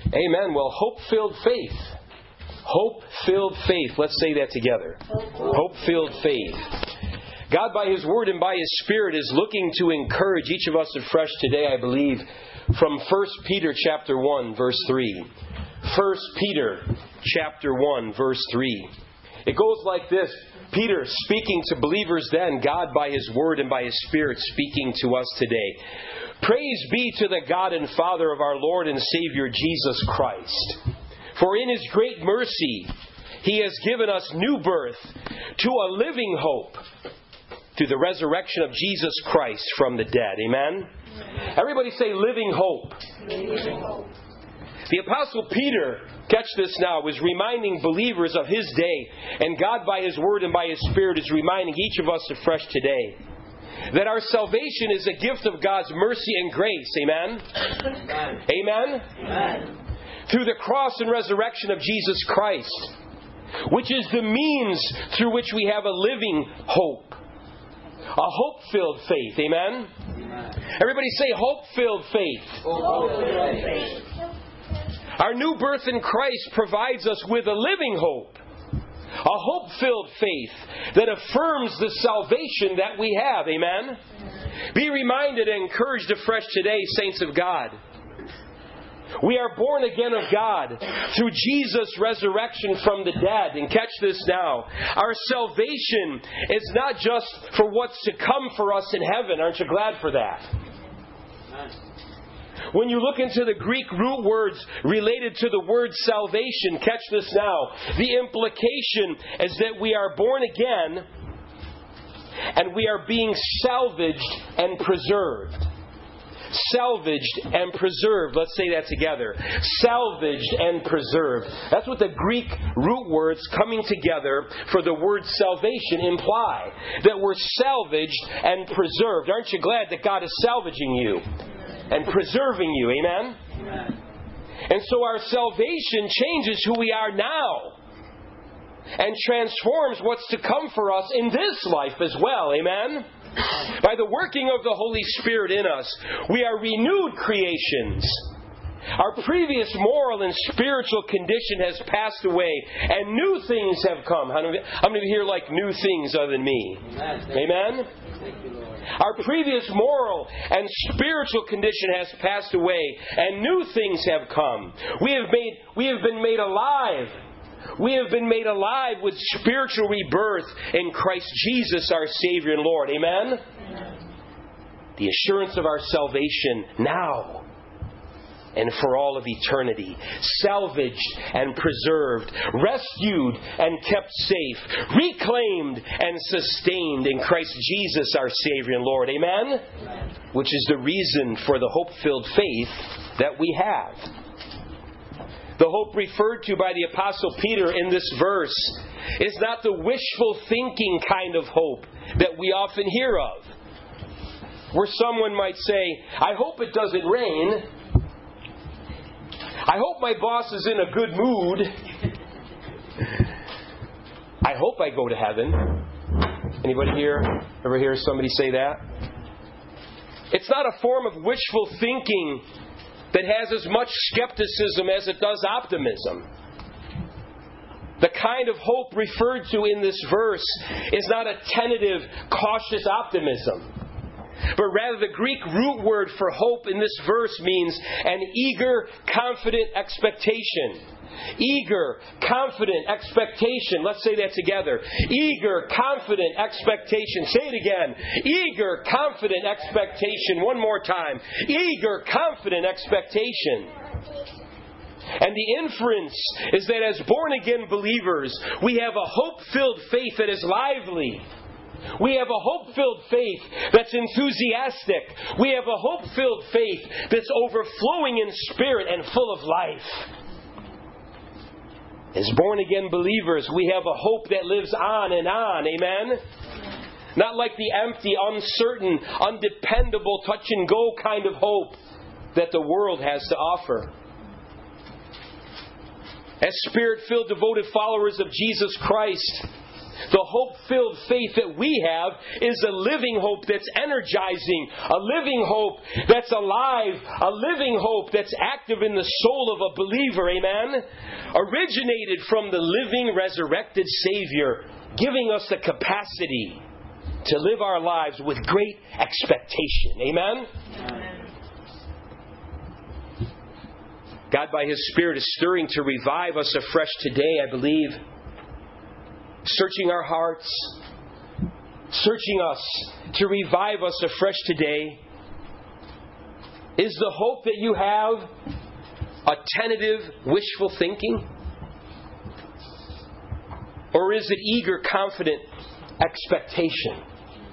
Amen. Well, hope-filled faith. Hope-filled faith. Let's say that together. Hope-filled faith. God, by His Word and by His Spirit, is looking to encourage each of us afresh today, I believe, from 1 Peter chapter 1, verse 3. 1 Peter chapter 1, verse 3. It goes like this. Peter speaking to believers then, God by His Word and by His Spirit speaking to us today. Praise be to the God and Father of our Lord and Savior Jesus Christ. For in His great mercy, He has given us new birth to a living hope through the resurrection of Jesus Christ from the dead. Amen? Everybody say living hope. Living hope. The Apostle Peter, catch this now, was reminding believers of his day, and God by His Word and by His Spirit is reminding each of us afresh today that our salvation is a gift of God's mercy and grace. Amen? Amen? Amen. Through the cross and resurrection of Jesus Christ, which is the means through which we have a living hope. A hope-filled faith. Amen? Everybody say hope-filled faith. Hope-filled faith. Our new birth in Christ provides us with a living hope. A hope-filled faith that affirms the salvation that we have. Amen? Be reminded and encouraged afresh today, saints of God. We are born again of God through Jesus' resurrection from the dead. And catch this now. Our salvation is not just for what's to come for us in heaven. Aren't you glad for that? When you look into the Greek root words related to the word salvation, catch this now. The implication is that we are born again and we are being salvaged and preserved. Salvaged and preserved. Let's say that together. Salvaged and preserved. That's what the Greek root words coming together for the word salvation imply. That we're salvaged and preserved. Aren't you glad that God is salvaging you and preserving you? Amen? Amen. And so our salvation changes who we are now and transforms what's to come for us in this life as well. Amen? By the working of the Holy Spirit in us, we are renewed creations. Our previous moral and spiritual condition has passed away, and new things have come. How many of you here like new things other than me? Amen? Thank you, Lord. Our previous moral and spiritual condition has passed away, and new things have come. We have been made alive. We have been made alive with spiritual rebirth in Christ Jesus, our Savior and Lord. Amen? The assurance of our salvation now and for all of eternity. Salvaged and preserved, rescued and kept safe, reclaimed and sustained in Christ Jesus, our Savior and Lord. Amen? Which is the reason for the hope-filled faith that we have. The hope referred to by the Apostle Peter in this verse is not the wishful thinking kind of hope that we often hear of. Where someone might say, I hope it doesn't rain. I hope my boss is in a good mood. I hope I go to heaven. Anybody here ever hear somebody say that? It's not a form of wishful thinking that has as much skepticism as it does optimism. The kind of hope referred to in this verse is not a tentative, cautious optimism, but rather the Greek root word for hope in this verse means an eager, confident expectation. Eager, confident expectation. Let's say that together. Eager, confident expectation. Say it again. Eager, confident expectation. One more time. Eager, confident expectation. And the inference is that as born-again believers, we have a hope-filled faith that is lively. We have a hope-filled faith that's enthusiastic. We have a hope-filled faith that's overflowing in spirit and full of life. As born-again believers, we have a hope that lives on and on. Amen? Not like the empty, uncertain, undependable, touch-and-go kind of hope that the world has to offer. As Spirit-filled, devoted followers of Jesus Christ, The hope-filled faith that we have is a living hope that's energizing, a living hope that's alive, a living hope that's active in the soul of a believer, amen? Originated from the living, resurrected Savior, giving us the capacity to live our lives with great expectation, amen? God, by His Spirit, is stirring to revive us afresh today, I believe. Searching our hearts, searching us to revive us afresh today. Is the hope that you have a tentative, wishful thinking? Or is it eager, confident expectation?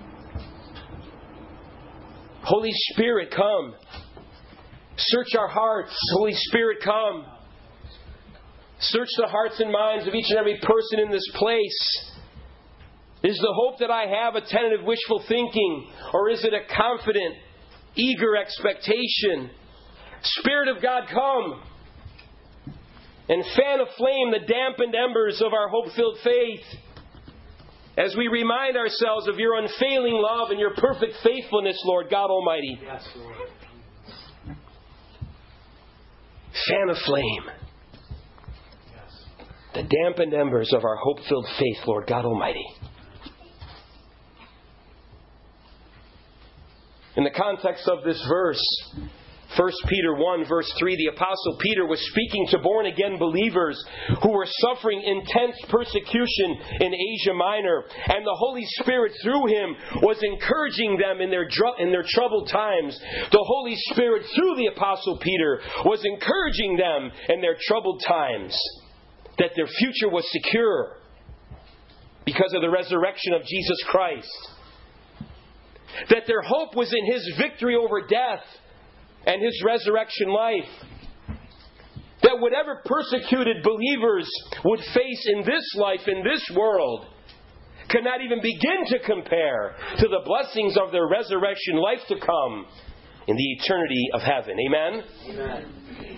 Holy Spirit, come. Search our hearts. Holy Spirit, come. Search the hearts and minds of each and every person in this place. Is the hope that I have a tentative wishful thinking? Or is it a confident, eager expectation? Spirit of God, come and fan aflame the dampened embers of our hope-filled faith as we remind ourselves of your unfailing love and your perfect faithfulness, Lord God Almighty. Yes, Lord. Fan aflame the dampened embers of our hope-filled faith, Lord God Almighty. In the context of this verse, 1 Peter 1 verse 3, the Apostle Peter was speaking to born-again believers who were suffering intense persecution in Asia Minor. And the Holy Spirit, through him, was encouraging them in their troubled times. The Holy Spirit, through the Apostle Peter, was encouraging them in their troubled times that their future was secure because of the resurrection of Jesus Christ. That their hope was in His victory over death and His resurrection life. That whatever persecuted believers would face in this life, in this world, cannot even begin to compare to the blessings of their resurrection life to come in the eternity of heaven. Amen? Amen.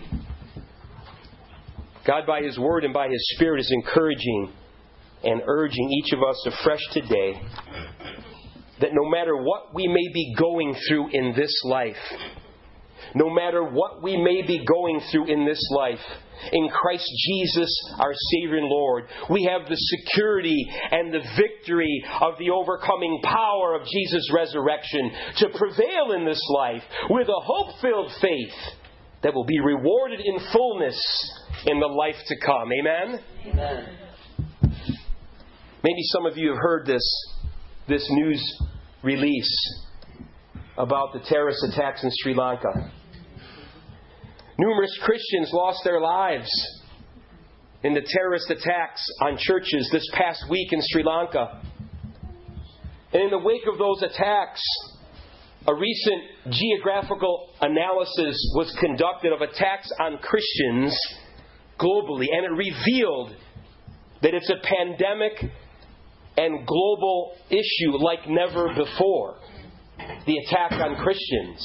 God, by His Word and by His Spirit, is encouraging and urging each of us afresh today that no matter what we may be going through in this life, no matter what we may be going through in this life, in Christ Jesus, our Savior and Lord, we have the security and the victory of the overcoming power of Jesus' resurrection to prevail in this life with a hope-filled faith that will be rewarded in fullness in the life to come. Amen? Amen. Maybe some of you have heard this news release about the terrorist attacks in Sri Lanka. Numerous Christians lost their lives in the terrorist attacks on churches this past week in Sri Lanka. And in the wake of those attacks, a recent geographical analysis was conducted of attacks on Christians globally, and it revealed that it's a pandemic and global issue like never before. The attack on Christians.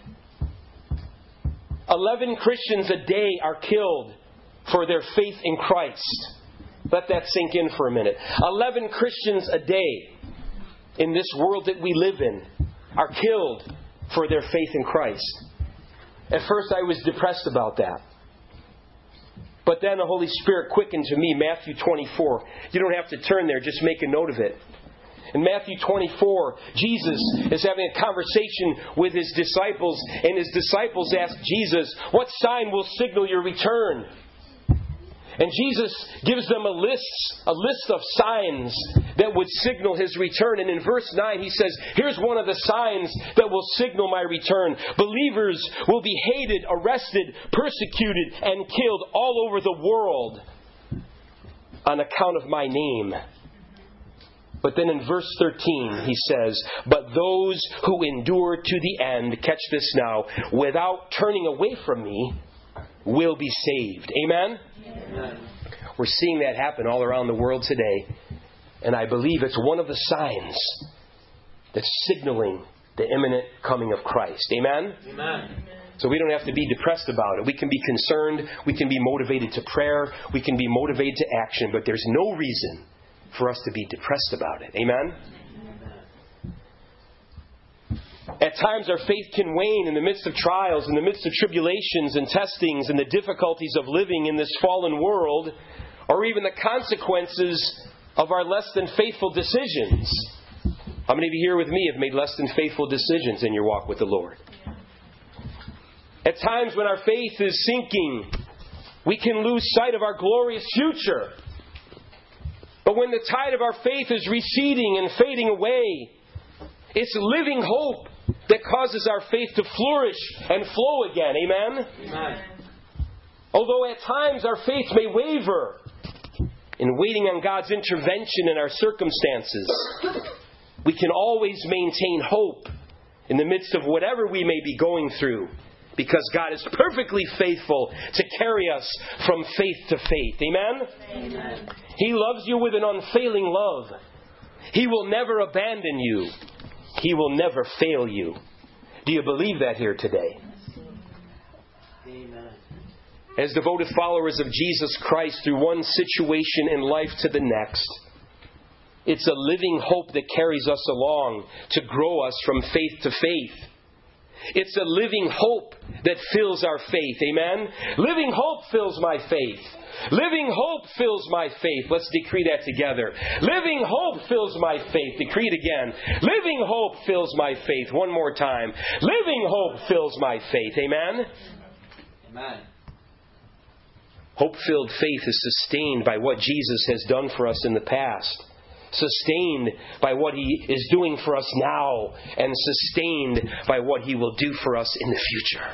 11 Christians a day are killed for their faith in Christ. Let that sink in for a minute. 11 Christians a day in this world that we live in are killed for their faith in Christ. At first I was depressed about that. But then the Holy Spirit quickened to me Matthew 24. You don't have to turn there, just make a note of it. In Matthew 24, Jesus is having a conversation with His disciples, and His disciples ask Jesus, "What sign will signal your return?" And Jesus gives them a list of signs that would signal His return. And in verse 9 He says, here's one of the signs that will signal my return. Believers will be hated, arrested, persecuted, and killed all over the world on account of my name. But then in verse 13 He says, but those who endure to the end, catch this now, without turning away from me, will be saved. Amen? Amen. We're seeing that happen all around the world today. And I believe it's one of the signs that's signaling the imminent coming of Christ. Amen? Amen. So we don't have to be depressed about it. We can be concerned. We can be motivated to prayer. We can be motivated to action. But there's no reason for us to be depressed about it. Amen? At times our faith can wane in the midst of trials, in the midst of tribulations and testings and the difficulties of living in this fallen world, or even the consequences of our less than faithful decisions. How many of you here with me have made less than faithful decisions in your walk with the Lord? At times when our faith is sinking, we can lose sight of our glorious future. But when the tide of our faith is receding and fading away, it's living hope that causes our faith to flourish and flow again. Amen? Amen. Although at times our faith may waver in waiting on God's intervention in our circumstances, we can always maintain hope in the midst of whatever we may be going through, because God is perfectly faithful to carry us from faith to faith. Amen? Amen. He loves you with an unfailing love. He will never abandon you. He will never fail you. Do you believe that here today? Amen. As devoted followers of Jesus Christ through one situation in life to the next, it's a living hope that carries us along to grow us from faith to faith. It's a living hope that fills our faith. Amen? Living hope fills my faith. Living hope fills my faith. Let's decree that together. Living hope fills my faith. Decree it again. Living hope fills my faith. One more time. Living hope fills my faith. Amen? Amen. Hope-filled faith is sustained by what Jesus has done for us in the past. Sustained by what He is doing for us now. And sustained by what He will do for us in the future.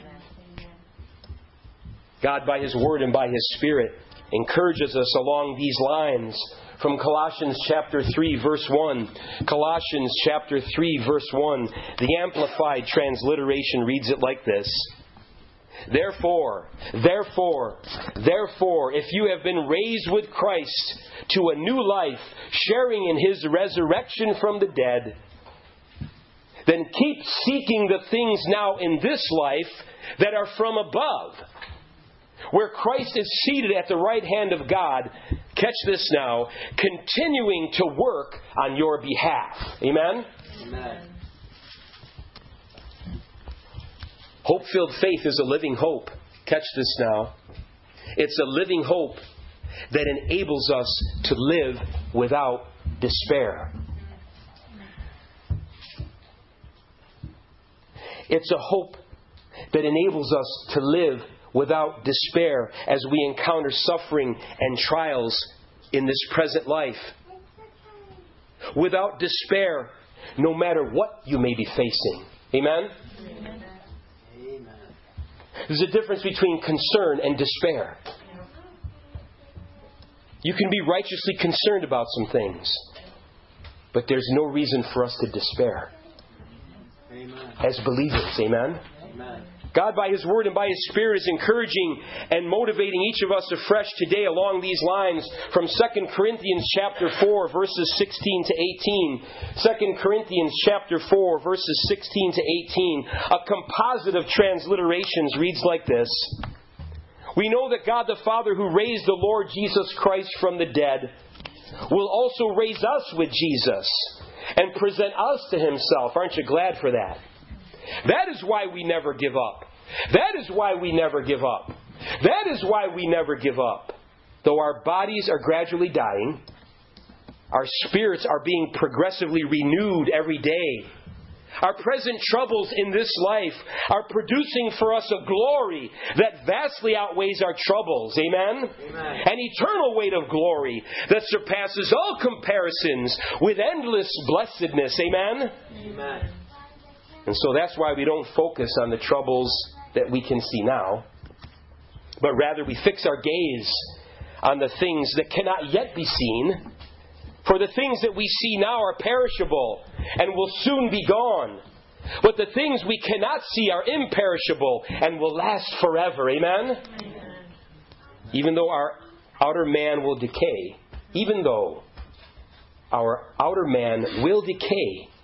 God, by His Word and by His Spirit, encourages us along these lines from Colossians chapter 3, verse 1. Colossians chapter 3, verse 1. The Amplified Transliteration reads it like this. Therefore, if you have been raised with Christ to a new life, sharing in His resurrection from the dead, then keep seeking the things now in this life that are from above, where Christ is seated at the right hand of God. Catch this now, continuing to work on your behalf. Amen? Amen. Hope-filled faith is a living hope. Catch this now. It's a living hope that enables us to live without despair. It's a hope that enables us to live without despair as we encounter suffering and trials in this present life. Without despair, no matter what you may be facing. Amen? Amen. There's a difference between concern and despair. You can be righteously concerned about some things, but there's no reason for us to despair. Amen. As believers. Amen? Amen. God, by His Word and by His Spirit, is encouraging and motivating each of us afresh today along these lines from 2 Corinthians chapter 4, verses 16 to 18. 2 Corinthians chapter 4, verses 16 to 18. A composite of transliterations reads like this. We know that God the Father, who raised the Lord Jesus Christ from the dead, will also raise us with Jesus and present us to Himself. Aren't you glad for that? That is why we never give up. That is why we never give up. That is why we never give up. Though our bodies are gradually dying, our spirits are being progressively renewed every day. Our present troubles in this life are producing for us a glory that vastly outweighs our troubles. Amen? Amen. An eternal weight of glory that surpasses all comparisons with endless blessedness. Amen? Amen. And so that's why we don't focus on the troubles that we can see now, but rather we fix our gaze on the things that cannot yet be seen. For the things that we see now are perishable and will soon be gone. But the things we cannot see are imperishable and will last forever. Amen? Amen. Even though our outer man will decay, even though our outer man will decay,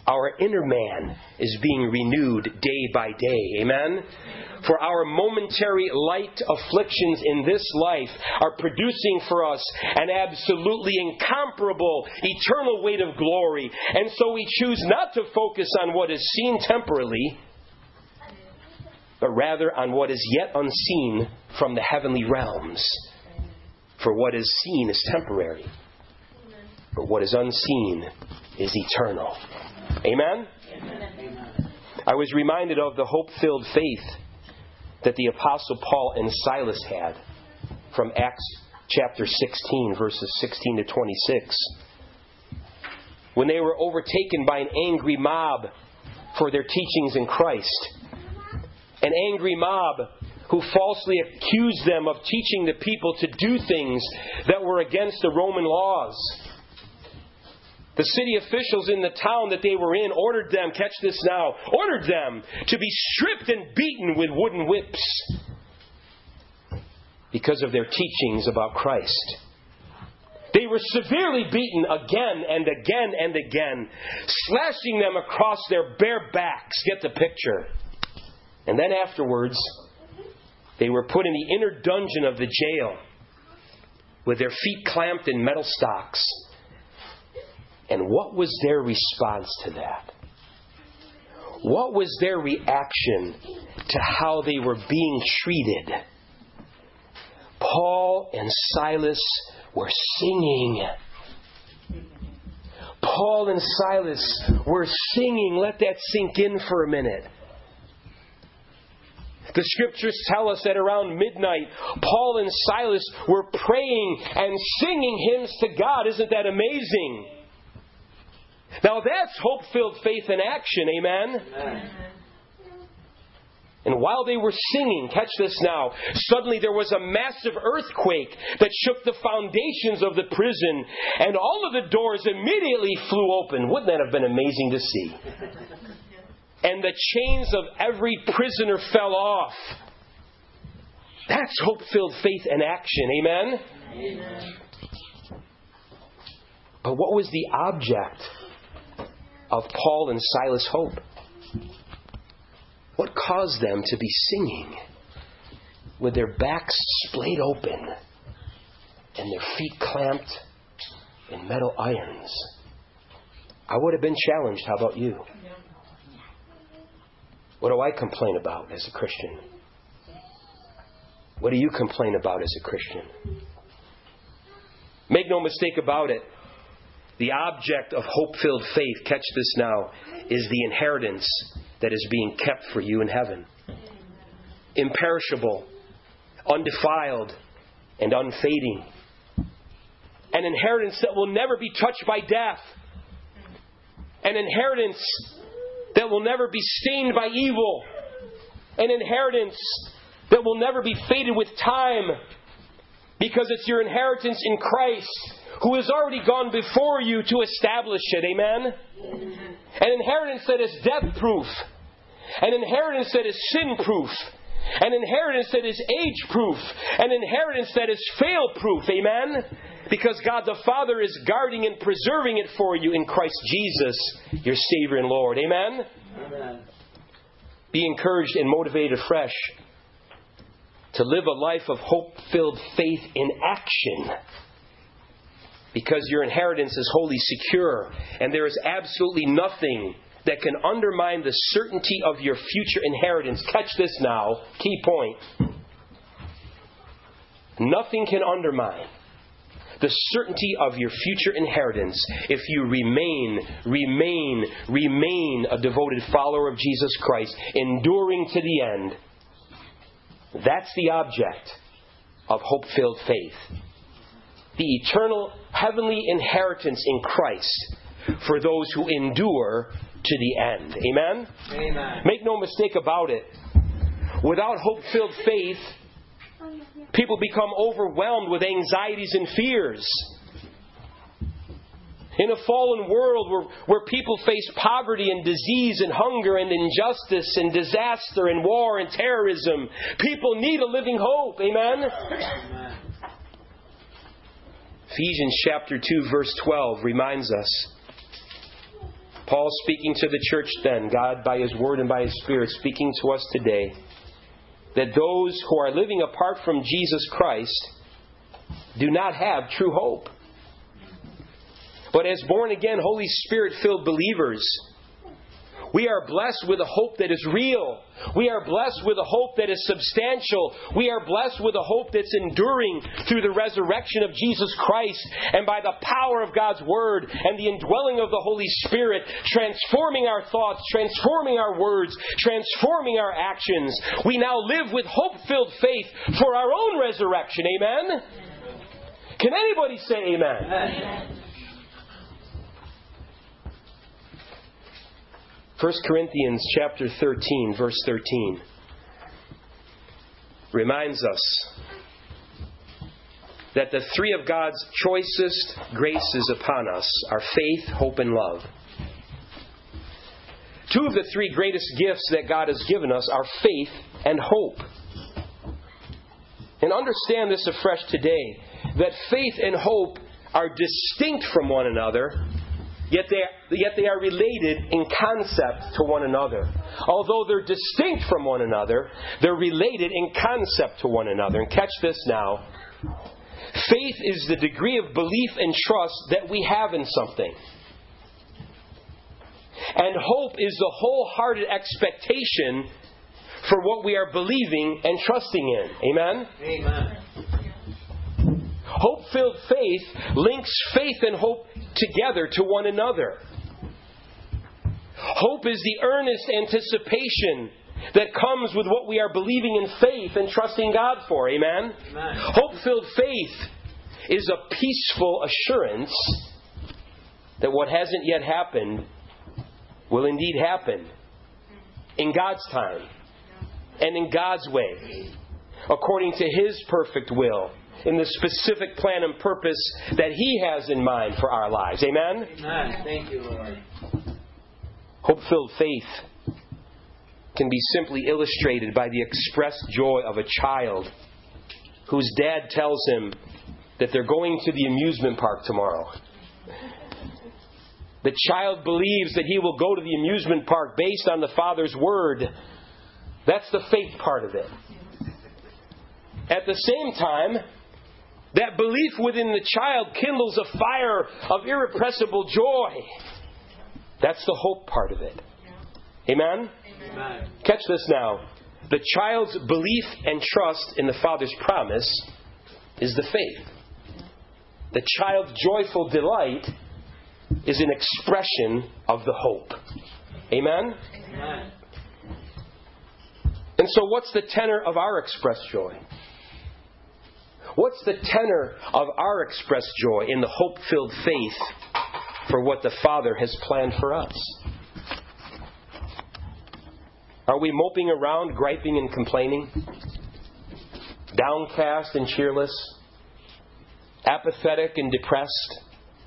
Our inner man is being renewed day by day. Amen? For our momentary light afflictions in this life are producing for us an absolutely incomparable eternal weight of glory. And so we choose not to focus on what is seen temporally, but rather on what is yet unseen from the heavenly realms. For what is seen is temporary, but what is unseen is eternal. Amen? Amen. I was reminded of the hope-filled faith that the Apostle Paul and Silas had from Acts chapter 16, verses 16 to 26. When they were overtaken by an angry mob for their teachings in Christ. An angry mob who falsely accused them of teaching the people to do things that were against the Roman laws. The city officials in the town that they were in ordered them, catch this now, ordered them to be stripped and beaten with wooden whips because of their teachings about Christ. They were severely beaten again and again and again, slashing them across their bare backs. Get the picture. And then afterwards, they were put in the inner dungeon of the jail with their feet clamped in metal stocks. And what was their response to that? What was their reaction to how they were being treated? Paul and Silas were singing. Paul and Silas were singing. Let that sink in for a minute. The scriptures tell us that around midnight, Paul and Silas were praying and singing hymns to God. Isn't that amazing? Now that's hope-filled faith in action, amen? Amen. And while they were singing, catch this now, suddenly there was a massive earthquake that shook the foundations of the prison, and all of the doors immediately flew open. Wouldn't that have been amazing to see? And the chains of every prisoner fell off. That's hope-filled faith in action, amen? Amen. But what was the object of Paul and Silas' hope? What caused them to be singing with their backs splayed open and their feet clamped in metal irons? I would have been challenged. How about you? What do I complain about as a Christian? What do you complain about as a Christian? Make no mistake about it. The object of hope-filled faith, catch this now, is the inheritance that is being kept for you in heaven. Imperishable, undefiled, and unfading. An inheritance that will never be touched by death. An inheritance that will never be stained by evil. An inheritance that will never be faded with time. Because it's your inheritance in Christ, who has already gone before you to establish it. Amen? An inheritance that is death-proof. An inheritance that is sin-proof. An inheritance that is age-proof. An inheritance that is fail-proof. Amen? Because God the Father is guarding and preserving it for you in Christ Jesus, your Savior and Lord. Amen? Amen. Be encouraged and motivated afresh to live a life of hope-filled faith in action. Because your inheritance is wholly secure, and there is absolutely nothing that can undermine the certainty of your future inheritance. Catch this now, key point. Nothing can undermine the certainty of your future inheritance if you remain a devoted follower of Jesus Christ, enduring to the end. That's the object of hope-filled faith. The eternal heavenly inheritance in Christ for those who endure to the end. Amen? Amen. Make no mistake about it. Without hope-filled faith, people become overwhelmed with anxieties and fears. In a fallen world where people face poverty and disease and hunger and injustice and disaster and war and terrorism, people need a living hope. Amen? Amen. Ephesians chapter 2 verse 12 reminds us Paul speaking to the church then, God by His Word and by His Spirit speaking to us today, that those who are living apart from Jesus Christ do not have true hope. But as born-again, Holy Spirit-filled believers, we are blessed with a hope that is real. We are blessed with a hope that is substantial. We are blessed with a hope that's enduring through the resurrection of Jesus Christ and by the power of God's Word and the indwelling of the Holy Spirit, transforming our thoughts, transforming our words, transforming our actions. We now live with hope-filled faith for our own resurrection. Amen? Can anybody say amen? Amen. 1 Corinthians chapter 13, verse 13 reminds us that the three of God's choicest graces upon us are faith, hope, and love. Two of the three greatest gifts that God has given us are faith and hope. And understand this afresh today, that faith and hope are distinct from one another, Yet they are related in concept to one another. Although they're distinct from one another, they're related in concept to one another. And catch this now. Faith is the degree of belief and trust that we have in something. And hope is the wholehearted expectation for what we are believing and trusting in. Amen? Amen. Hope-filled faith links faith and hope together to one another. Hope is the earnest anticipation that comes with what we are believing in faith and trusting God for. Amen? Amen. Hope-filled faith is a peaceful assurance that what hasn't yet happened will indeed happen in God's time and in God's way, according to His perfect will, in the specific plan and purpose that He has in mind for our lives. Amen? Amen. Thank you, Lord. Hope-filled faith can be simply illustrated by the expressed joy of a child whose dad tells him that they're going to the amusement park tomorrow. The child believes that he will go to the amusement park based on the father's word. That's the faith part of it. At the same time, that belief within the child kindles a fire of irrepressible joy. That's the hope part of it. Amen? Amen. Catch this now. The child's belief and trust in the Father's promise is the faith. The child's joyful delight is an expression of the hope. Amen? Amen. And so what's the tenor of our expressed joy? What's the tenor of our expressed joy in the hope-filled faith for what the Father has planned for us? Are we moping around, griping and complaining? Downcast and cheerless? Apathetic and depressed?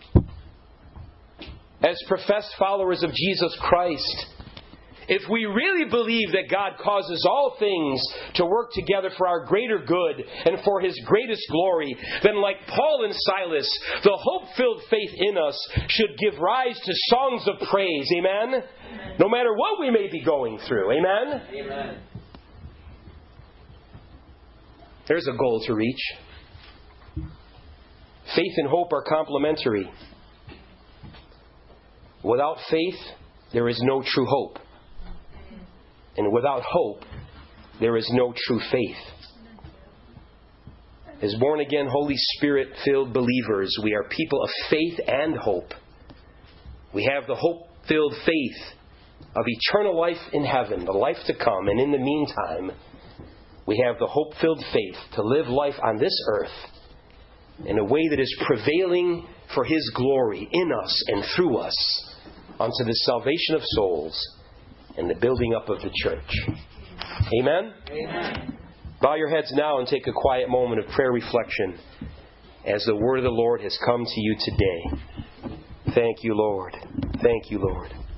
As professed followers of Jesus Christ, if we really believe that God causes all things to work together for our greater good and for His greatest glory, then like Paul and Silas, the hope-filled faith in us should give rise to songs of praise. Amen? No matter what we may be going through. Amen? Amen. There's a goal to reach. Faith and hope are complementary. Without faith, there is no true hope. And without hope, there is no true faith. As born-again, Holy Spirit-filled believers, we are people of faith and hope. We have the hope-filled faith of eternal life in heaven, the life to come. And in the meantime, we have the hope-filled faith to live life on this earth in a way that is prevailing for His glory in us and through us unto the salvation of souls and the building up of the church. Amen? Amen. Bow your heads now and take a quiet moment of prayer reflection as the word of the Lord has come to you today. Thank you, Lord. Thank you, Lord.